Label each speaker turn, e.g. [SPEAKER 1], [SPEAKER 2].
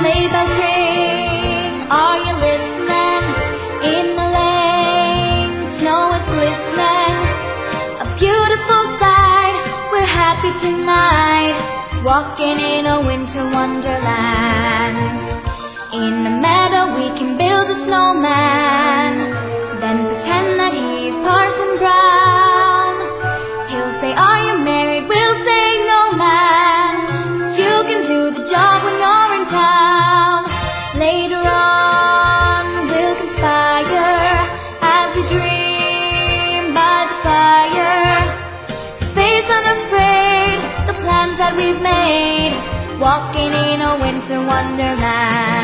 [SPEAKER 1] sleigh bells ring, are you listening? In the lane, snow is glistening. A beautiful sight, we're happy tonight, walking in a winter wonderland. In the meadow we can build a snowman, then pretend that he's Parson Brown. He'll say, are you married? We'll say, no, man, but you can do the job when you're in town. Later on we'll conspire as we dream by the fire, to face unafraid the plans that we've made, walking in a winter wonderland.